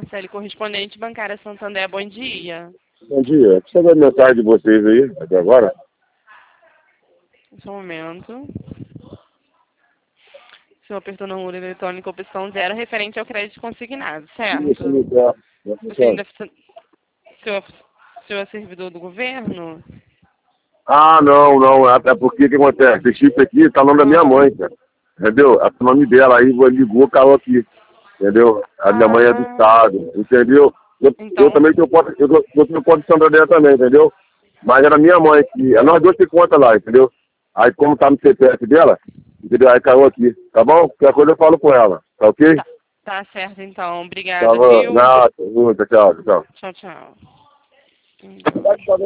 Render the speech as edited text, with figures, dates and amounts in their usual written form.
Marcele, correspondente bancária Santander, bom dia. Bom dia. Precisa da mensagem de vocês aí, até agora? Só um momento. O senhor apertou no número eletrônico opção 0, referente ao crédito consignado, certo? Isso, me dá. Você ainda... Senhor é servidor do governo? Ah, não. É porque o que acontece? Esse chip aqui tá no nome da minha mãe, cara. Entendeu? É o nome dela. Aí ligou, caiu aqui. Entendeu? A minha mãe é do estado. Entendeu? Então... Eu também tenho conta, eu tenho conta de Santander também, entendeu? Mas era minha mãe que. Nós dois temos conta lá, entendeu? Aí como tá no CPF dela, entendeu? Aí caiu aqui. Tá bom? Qualquer coisa eu falo com ela. Tá ok? Tá certo, então. Obrigada, Tava. viu? Nada. Tchau. Tchau, tchau.